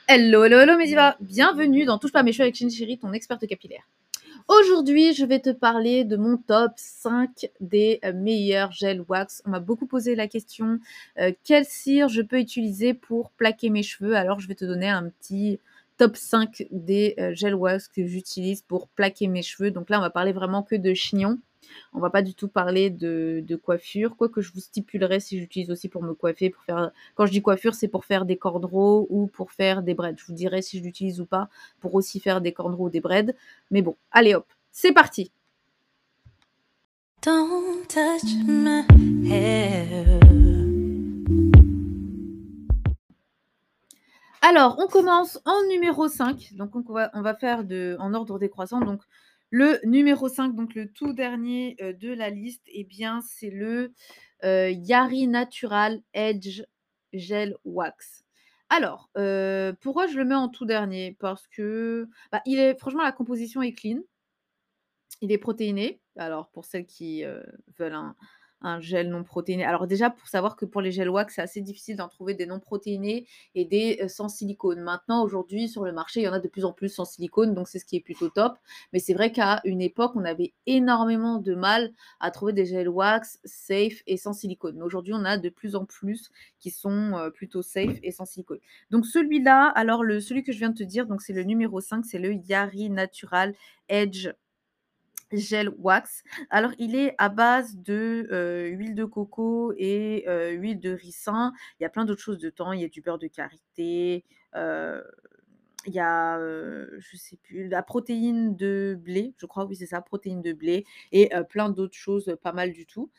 Hello, hello, hello Mediva, bienvenue dans Touche pas à mes cheveux avec Chinchiri, ton experte capillaire. Aujourd'hui, je vais te parler de mon top 5 des meilleurs gels wax. On m'a beaucoup posé la question, quelle cire je peux utiliser pour plaquer mes cheveux? Alors, je vais te donner un petit top 5 des gels wax que j'utilise pour plaquer mes cheveux. Donc là, on va parler vraiment que de chignon. On va pas du tout parler de coiffure, quoique je vous stipulerai si j'utilise aussi pour me coiffer, pour faire. Quand je dis coiffure, c'est pour faire des cornrows ou pour faire des braids. Je vous dirai si je l'utilise ou pas pour aussi faire des cornrows ou des braids. Mais bon, allez hop, c'est parti. Don't touch my hair. Alors, on commence en numéro 5. Donc, on va faire en ordre décroissant. Donc, le numéro 5, donc le tout dernier de la liste, eh bien, c'est le Yari Natural Edge Gel Wax. Alors, pourquoi je le mets en tout dernier? Parce que franchement, la composition est clean. Il est protéiné. Alors pour celles qui, veulent un gel non protéiné, alors déjà pour savoir que pour les gels wax, c'est assez difficile d'en trouver des non protéinés et des, sans silicone. Maintenant, aujourd'hui, sur le marché, il y en a de plus en plus sans silicone, donc c'est ce qui est plutôt top. Mais c'est vrai qu'à une époque, on avait énormément de mal à trouver des gels wax safe et sans silicone. Mais aujourd'hui, on a de plus en plus qui sont, plutôt safe et sans silicone. Donc celui-là, alors celui que je viens de te dire, donc c'est le numéro 5, c'est le Yari Natural Edge Gel wax. Alors, il est à base de huile de coco et huile de ricin. Il y a plein d'autres choses dedans. Il y a du beurre de karité, euh, il y a, je sais plus, la protéine de blé, je crois, oui, c'est ça, protéine de blé et plein d'autres choses, pas mal du tout.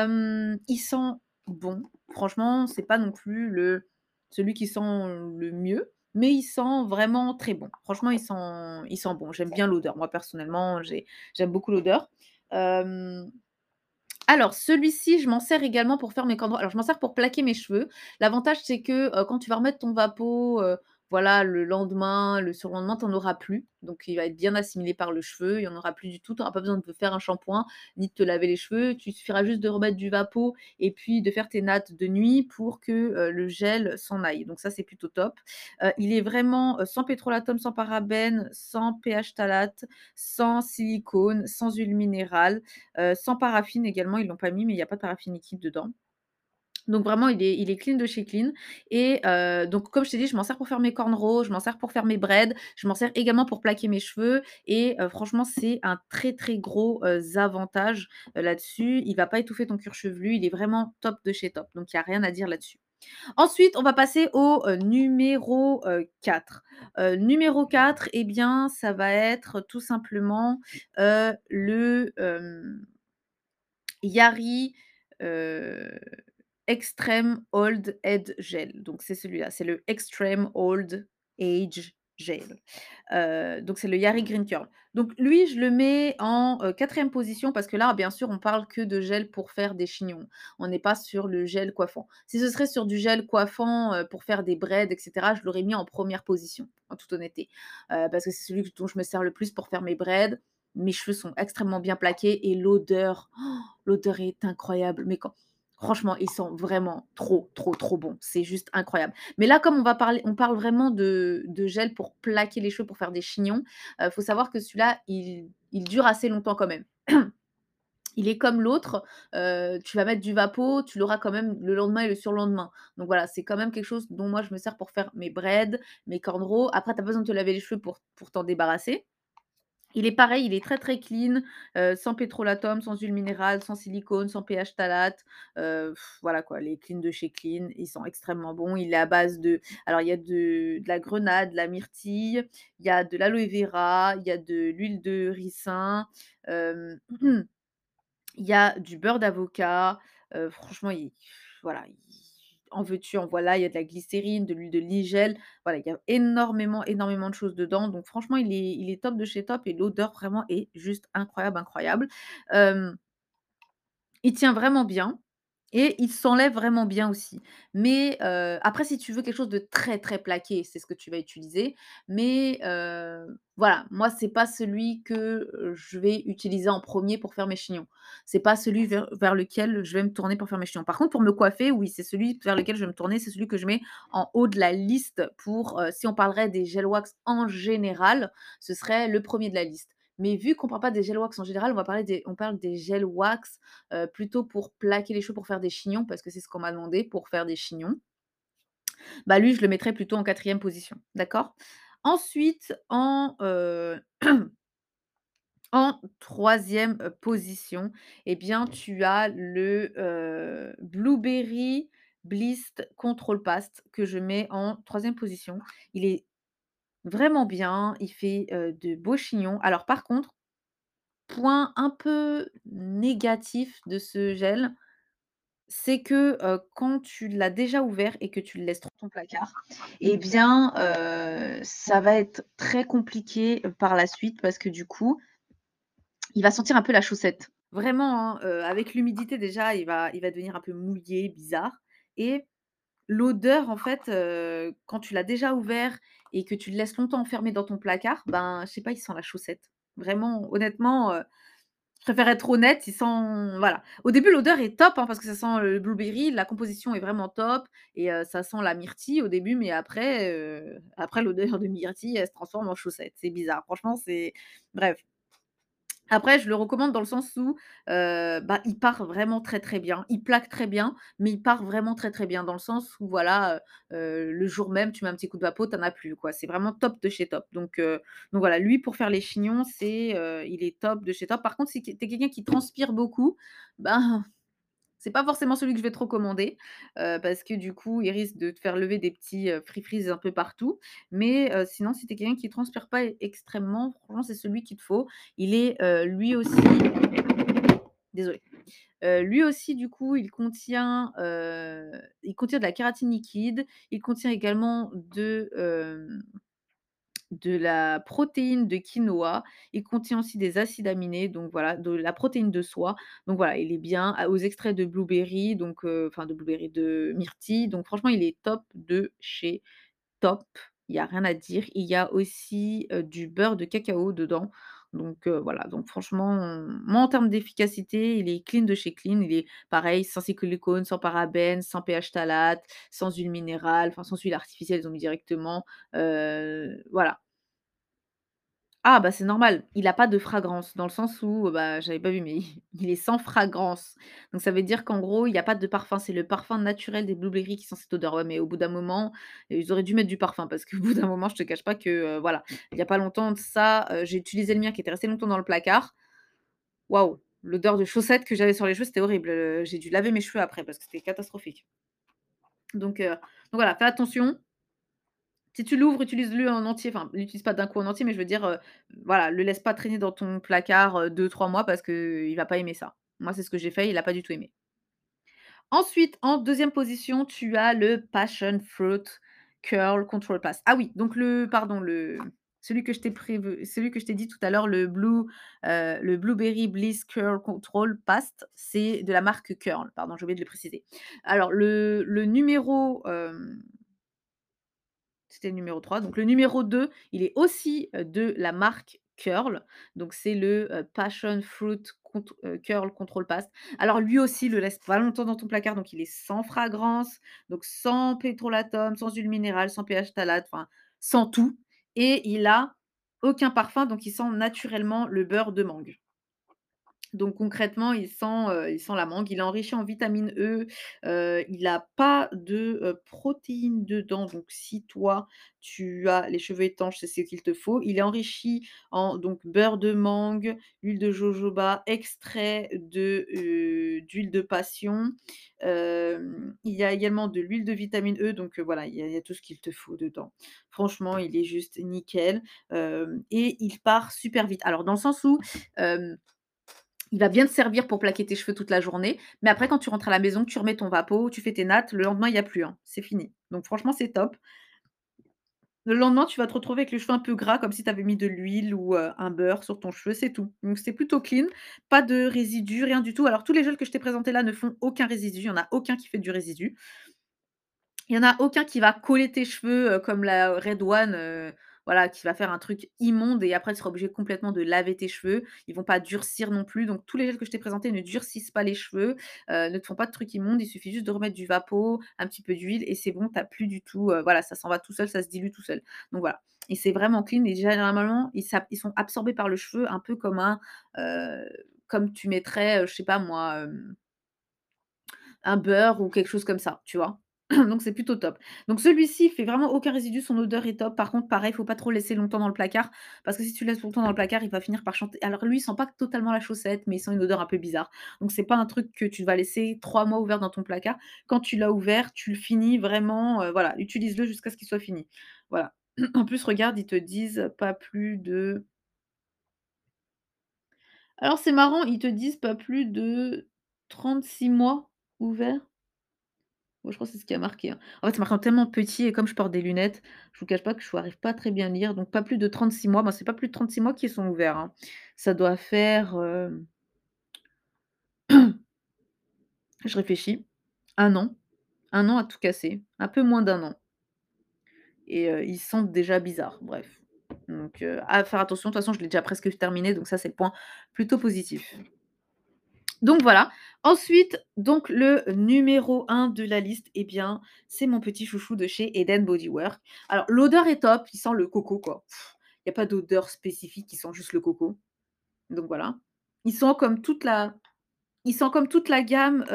Il sent bon. Franchement, c'est pas non plus celui qui sent le mieux, mais il sent vraiment très bon. Franchement, il sent bon. J'aime bien l'odeur. Moi, personnellement, j'aime beaucoup l'odeur. Hem alors, celui-ci, je m'en sers également pour faire mes cornrows. Alors, je m'en sers pour plaquer mes cheveux. L'avantage, c'est que, quand tu vas remettre ton vapeau, voilà, le lendemain, le surlendemain, tu en auras plus. Donc il va être bien assimilé par le cheveu, il y en aura plus du tout. Tu auras pas besoin de te faire un shampoing, ni de te laver les cheveux. Tu suffira juste de remettre du vapeau et puis de faire tes nattes de nuit pour que, le gel s'en aille. Donc ça, c'est plutôt top. Il est vraiment, sans pétrolatum, sans parabènes, sans pH phtalate, sans silicone, sans huile minérale. Sans paraffine également, ils l'ont pas mis, mais il y a pas de paraffine liquide dedans. Donc vraiment, il est clean de chez clean et donc comme je t'ai dit, je m'en sers pour faire mes cornrows, je m'en sers pour faire mes braids, je m'en sers également pour plaquer mes cheveux et franchement, c'est un très, très gros, avantage, là-dessus. Il va pas étouffer ton cuir chevelu, il est vraiment top de chez top, donc il y a rien à dire là-dessus. Ensuite, on va passer au, numéro, 4. Numéro 4, eh bien, ça va être tout simplement, Yari, heu, Extreme Old Head Gel. Donc c'est celui-là, c'est le Extreme Old Age Gel. Donc c'est le Yari Green Curl. Donc lui, je le mets en, 4e position parce que là, bien sûr, on parle que de gel pour faire des chignons. On n'est pas sur le gel coiffant. Si ce serait sur du gel coiffant, pour faire des braids et cetera, je l'aurais mis en première position, en toute honnêteté. Parce que c'est celui dont je me sers le plus pour faire mes braids. Mes cheveux sont extrêmement bien plaqués et l'odeur est incroyable. Mais quand franchement, ils sont vraiment trop, trop, trop bons. C'est juste incroyable. Mais là, comme on parle vraiment de gel pour plaquer les cheveux, pour faire des chignons, faut savoir que celui-là, il dure assez longtemps quand même. Il est comme l'autre, tu vas mettre du vapeau, tu l'auras quand même le lendemain et le surlendemain. Donc voilà, c'est quand même quelque chose dont moi je me sers pour faire mes braids, mes cornrows. Après, tu as pas besoin de te laver les cheveux pour t'en débarrasser. Il est pareil, il est très, très clean, sans pétrolatum, sans huile minérale, sans silicone, sans pH phtalate, voilà quoi, les clean de chez Clean, ils sont extrêmement bons. Il est à base alors il y a de la grenade, de la myrtille, il y a de l'aloe vera, il y a de l'huile de ricin, hem, il y a du beurre d'avocat, franchement voilà, en veux-tu, en voilà, il y a de la glycérine, de l'huile de nigel, voilà, il y a énormément, énormément de choses dedans, donc franchement, il est top de chez top et l'odeur vraiment est juste incroyable, incroyable. Hem, il tient vraiment bien et il s'enlève vraiment bien aussi. Mais, après si tu veux quelque chose de très, très plaqué, c'est ce que tu vas utiliser. Mais, voilà, moi c'est pas celui que, je vais utiliser en premier pour faire mes chignons. C'est pas celui vers lequel je vais me tourner pour faire mes chignons. Par contre pour me coiffer, oui, c'est celui vers lequel je vais me tourner, c'est celui que je mets en haut de la liste pour, si on parlerait des gel wax en général, ce serait le premier de la liste. Mais vu qu'on parle pas des gel wax en général, on parle des gel wax plutôt pour plaquer les cheveux, pour faire des chignons, parce que c'est ce qu'on m'a demandé pour faire des chignons. Bah, lui, je le mettrais plutôt en quatrième position, d'accord? Ensuite, en troisième position, eh bien, tu as le, Blueberry Bliss Control Past que je mets en troisième position. Il est vraiment bien, il fait, de beaux chignons. Alors par contre, point un peu négatif de ce gel, c'est que, quand tu l'as déjà ouvert et que tu le laisses dans ton placard, eh bien, ça va être très compliqué, par la suite parce que du coup, il va sentir un peu la chaussette. Vraiment, hein, avec l'humidité déjà, il va devenir un peu mouillé, bizarre et l'odeur en fait, quand tu l'as déjà ouvert et que tu le laisses longtemps enfermé dans ton placard, ben, je sais pas, il sent la chaussette. Vraiment, honnêtement, je préfère être honnête, il sent voilà. Au début, l'odeur est top, hein, parce que ça sent le blueberry, la composition est vraiment top et ça sent la myrtille au début, mais après l'odeur de myrtille, elle se transforme en chaussette. C'est bizarre. Franchement, c'est bref. Après, je le recommande dans le sens où, bah, il part vraiment très, très bien. Il plaque très bien, mais il part vraiment très, très bien dans le sens où voilà, le jour même, tu mets un petit coup de vapeau, tu en as plus, quoi. C'est vraiment top de chez top. Donc voilà, lui pour faire les chignons, il est top de chez top. Par contre, si tu es quelqu'un qui transpire beaucoup, ben c'est pas forcément celui que je vais te recommander, parce que du coup, il risque de te faire lever des petits, free un peu partout. Mais, sinon, si tu es quelqu'un qui transpire pas extrêmement, franchement, c'est celui qu'il te faut. Il est, lui aussi désolée, lui aussi, du coup, il contient de la kératine liquide. Il contient également de la protéine de quinoa. Il contient aussi des acides aminés, donc voilà, de la protéine de soie. Donc voilà, il est bien aux extraits de blueberry, donc enfin de blueberry, de myrtille. Donc franchement, il est top de chez top. Il y a rien à dire. Il y a aussi, du beurre de cacao dedans. Donc voilà, donc franchement, moi en termes d'efficacité, il est clean de chez clean. Il est pareil, sans silicone, sans parabènes, sans pH phtalate, sans huile minérale, enfin sans huile artificielle, ils ont mis directement. Voilà. Ah bah, c'est normal, il a pas de fragrance dans le sens où, bah, j'avais pas vu, mais il est sans fragrance. Donc ça veut dire qu'en gros, il y a pas de parfum. C'est le parfum naturel des blueberries qui sent cette odeur. Ouais, mais au bout d'un moment, ils auraient dû mettre du parfum parce qu'au bout d'un moment, je te cache pas que, voilà, il y a pas longtemps de ça, j'ai utilisé le mien qui était resté longtemps dans le placard. Waouh, l'odeur de chaussettes que j'avais sur les cheveux, c'était horrible, j'ai dû laver mes cheveux après parce que c'était catastrophique. Donc voilà, fais attention. Si tu l'ouvres, utilise-le en entier, enfin, l'utilise pas d'un coup en entier, mais je veux dire, voilà, le laisse pas traîner dans ton placard, 2-3 mois parce qu'il va pas aimer ça. Moi, c'est ce que j'ai fait, il a pas du tout aimé. Ensuite, en deuxième position, tu as le Passion Fruit Curl Control Plus. Ah oui, donc celui que je t'ai dit tout à l'heure, le Blueberry Bliss Curl Control Past, c'est de la marque Curl. Pardon, j'ai oublié de le préciser. Alors le numéro, c'était le numéro 3. Donc le numéro 2, il est aussi, de la marque Curl. Donc c'est le, Passion Fruit Curl Control Past. Alors lui aussi, le laisse pas longtemps dans ton placard, donc il est sans fragrance, donc sans pétrolatum, sans huile minérale, sans pH phtalate, enfin sans tout et il a aucun parfum, donc il sent naturellement le beurre de mangue. Donc concrètement, il sent la mangue. Il est enrichi en vitamine E, il a pas de, protéines dedans, donc si toi, tu as les cheveux étanches, c'est ce qu'il te faut. Il est enrichi en donc beurre de mangue, huile de jojoba, extrait d'huile de passion. Il y a également de l'huile de vitamine E, donc voilà, il y a tout ce qu'il te faut dedans. Franchement, il est juste nickel, et il part super vite. Alors dans le sens où, hem il va bien te servir pour plaquer tes cheveux toute la journée, mais après quand tu rentres à la maison, que tu remets ton vapeau, tu fais tes nattes, le lendemain, il y a plus, hein, c'est fini. Donc franchement, c'est top. Le lendemain, tu vas te retrouver avec les cheveux un peu gras comme si tu avais mis de l'huile ou, un beurre sur ton cheveu, c'est tout. Donc c'est plutôt clean, pas de résidus, rien du tout. Alors tous les gels que je t'ai présentés là ne font aucun résidu, il y en a aucun qui fait du résidu. Il y en a aucun qui va coller tes cheveux, comme la Red One, voilà, qui va faire un truc immonde et après tu seras obligé complètement de laver tes cheveux. Ils vont pas durcir non plus, donc tous les gels que je t'ai présentés ne durcissent pas les cheveux, ne te font pas de trucs immondes. Il suffit juste de remettre du vapeau, un petit peu d'huile et c'est bon, tu as plus du tout, voilà, ça s'en va tout seul, ça se dilue tout seul. Donc voilà et c'est vraiment clean et généralement, ils sont absorbés par le cheveu un peu heu, comme tu mettrais, je sais pas moi, un beurre ou quelque chose comme ça, tu vois? Donc c'est plutôt top. Donc celui-ci fait vraiment aucun résidu, son odeur est top. Par contre, pareil, faut pas trop le laisser longtemps dans le placard parce que si tu le laisses longtemps dans le placard, il va finir par chanter. Alors lui, il sent pas totalement la chaussette, mais il sent une odeur un peu bizarre. Donc c'est pas un truc que tu vas laisser 3 mois ouvert dans ton placard. Quand tu l'as ouvert, tu le finis vraiment, voilà, utilise-le jusqu'à ce qu'il soit fini. Voilà. En plus, regarde, ils te disent pas plus de alors c'est marrant, ils te disent pas plus de 36 mois ouvert. Ouais, je crois que c'est ce qui a marqué, hein. En fait, c'est marqué en tellement petit et comme je porte des lunettes, je vous cache pas que je n'arrive pas à très bien lire, donc pas plus de 36 mois. Moi, c'est pas plus de 36 mois qui sont ouverts, hein. Ça doit faire, je réfléchis, 1 an, 1 an à tout casser, un peu moins d'1 an et ils sentent déjà bizarre, bref. Donc à faire attention, de toute façon, je l'ai déjà presque terminé, donc ça, c'est le point plutôt positif. Donc voilà. Ensuite, donc le numéro 1 de la liste, eh bien, c'est mon petit chouchou de chez Eden Body Works. Alors l'odeur est top, il sent le coco quoi. Il y a pas d'odeur spécifique, il sent juste le coco. Donc voilà. Il sent comme toute la il sent comme toute la gamme,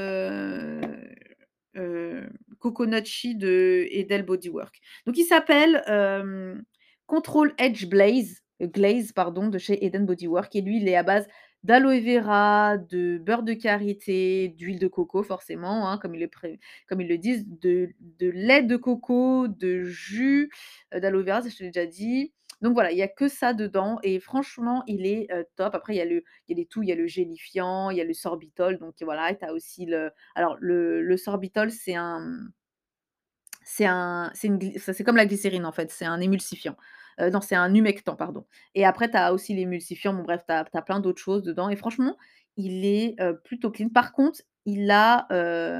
heu, Coconutchi de Edel Bodywork. Donc il s'appelle, Control Edge Glaze pardon, de chez Eden Bodywork et lui, il est à base d'aloe vera, de beurre de karité, d'huile de coco forcément, hein, comme ils le disent, de lait de coco, de jus, d'aloe vera, ça je te l'ai déjà dit. Donc voilà, il y a que ça dedans et franchement, il est, top. Après il y a des tout, il y a le gélifiant, il y a le sorbitol donc voilà et tu as aussi le sorbitol, c'est une gly ça c'est comme la glycérine en fait, c'est un émulsifiant. Non, c'est un humectant, pardon et après tu as aussi l'émulsifiant, bon bref, tu as plein d'autres choses dedans et franchement, il est, plutôt clean. Par contre, il a,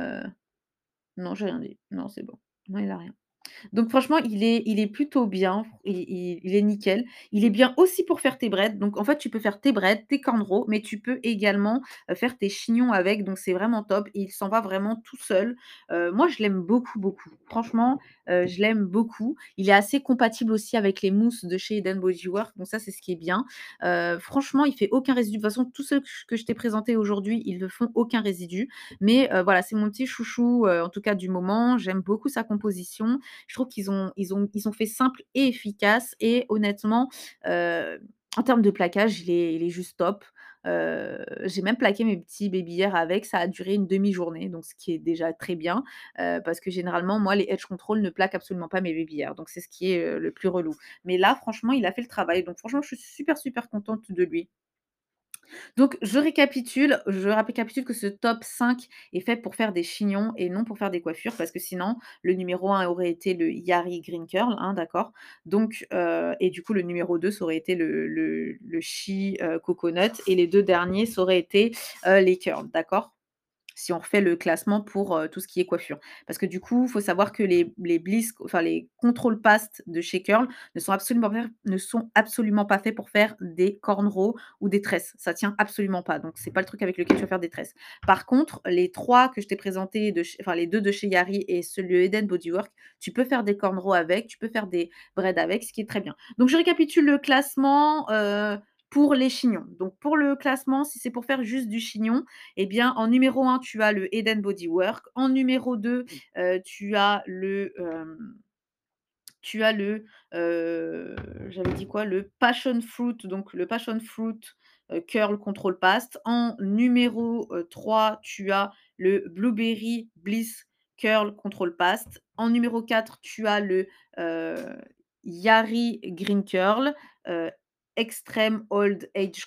non, j'ai rien dit. Non, c'est bon. Non, il a rien. Donc franchement, il est plutôt bien, il est nickel. Il est bien aussi pour faire tes braids. Donc en fait, tu peux faire tes braids, tes cornrows, mais tu peux également, faire tes chignons avec, donc c'est vraiment top et il s'en va vraiment tout seul. Moi, je l'aime beaucoup, beaucoup. Franchement, je l'aime beaucoup. Il est assez compatible aussi avec les mousses de chez Eden Body Works, donc ça, c'est ce qui est bien. Franchement, il fait aucun résidu. De toute façon, tous ceux que je t'ai présentés aujourd'hui, ils ne font aucun résidu. Mais voilà, c'est mon petit chouchou, en tout cas du moment. J'aime beaucoup sa composition. Je trouve qu'ils ont fait simple et efficace et honnêtement, heu, en termes de plaquage, il est juste top. J'ai même plaqué mes petits baby hairs avec, ça a duré une demi-journée, donc ce qui est déjà très bien, parce que généralement, moi, les edge control ne plaquent absolument pas mes baby hairs, donc c'est ce qui est, le plus relou. Mais là, franchement, il a fait le travail, donc franchement, je suis super, super contente de lui. Donc je récapitule que ce top 5 est fait pour faire des chignons et non pour faire des coiffures parce que sinon le numéro 1 aurait été le Yari Green Curl, hein, d'accord? Donc et du coup le numéro 2 ça aurait été le Chi, Coconut et les 2 derniers ça aurait été, les curls, d'accord? Si on refait le classement pour, tout ce qui est coiffure. Parce que du coup, il faut savoir que les bliss enfin les control past de chez Curl ne sont absolument pas faits pour faire des cornrows ou des tresses. Ça tient absolument pas, donc c'est pas le truc avec lequel tu vas faire des tresses. Par contre, les 3 que je t'ai présentés les 2 de chez Yari et celui de Eden Bodywork, tu peux faire des cornrows avec, tu peux faire des braids avec, ce qui est très bien. Donc je récapitule le classement, pour les chignons. Donc pour le classement, si c'est pour faire juste du chignon, eh bien, en numéro 1, tu as le Eden Bodywork. En numéro 2, tu as heu, j'avais dit quoi? Le Passion Fruit, donc le Passion Fruit, Curl Control Past. En numéro, 3, tu as le Blueberry Bliss Curl Control Past. En numéro 4, tu as le, heu, Yari Green Curl, heu, Extreme Old Age,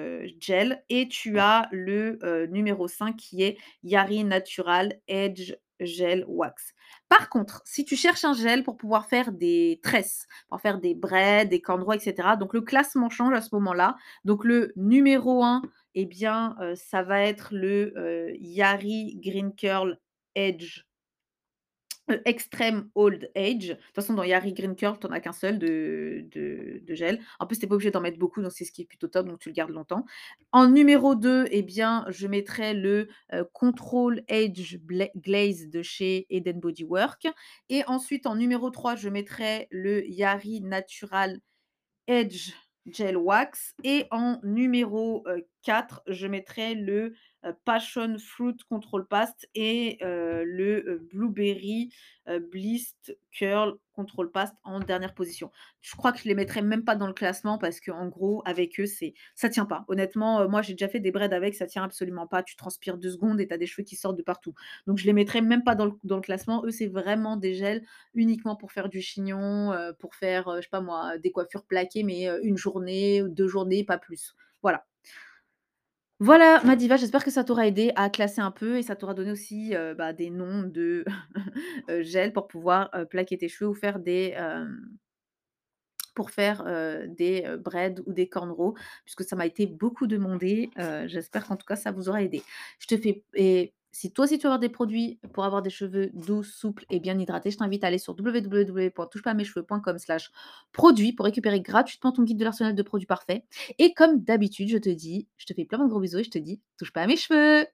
Gel et tu as le, numéro 5 qui est Yari Natural Edge gel wax. Par contre, si tu cherches un gel pour pouvoir faire des tresses, pour faire des braids, des cornrows, et cetera, donc le classement change à ce moment-là. Donc le numéro 1, eh bien, ça va être le, Yari Green Curl Edge Extreme Old Age. De toute façon, dans Yari Green Curl, tu en as qu'un seul de gel. En plus, tu es pas obligé d'en mettre beaucoup, donc c'est ce qui est plutôt top, donc tu le gardes longtemps. En numéro 2, eh bien, je mettrai le, Control Age Glaze de chez Eden Body Work et ensuite en numéro 3, je mettrai le Yari Natural Edge Gel Wax et en numéro, 4, je mettrai le, Passion Fruit Control Paste et le, Blueberry, Blissed Curl Control Paste en dernière position. Je crois que je les mettrai même pas dans le classement parce qu'en gros, avec eux, ça tient pas. Honnêtement, moi, j'ai déjà fait des braids avec, ça tient absolument pas. Tu transpires 2 secondes et tu as des cheveux qui sortent de partout. Donc je les mettrai même pas dans le classement. Eux, c'est vraiment des gels uniquement pour faire du chignon, pour faire, je sais pas moi, des coiffures plaquées, mais 1 journée ou 2 journées, pas plus. Voilà. Voilà ma diva, j'espère que ça t'aura aidé à classer un peu et ça t'aura donné aussi, bah, des noms de, gel pour pouvoir, plaquer tes cheveux ou faire des braids ou des cornrows puisque ça m'a été beaucoup demandé. J'espère qu'en tout cas ça vous aura aidé. Je te fais et si toi aussi tu veux avoir des produits pour avoir des cheveux doux, souples et bien hydratés, je t'invite à aller sur www.touchepasamescheveux.com/produits pour récupérer gratuitement ton guide de l'arsenal de produits parfaits et comme d'habitude, je te fais plein de gros bisous et je te dis: «Touche pas à mes cheveux!»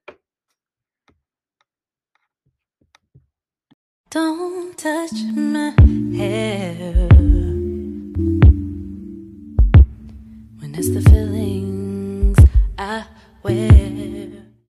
Don't touch my hair when it's the feelings I wear.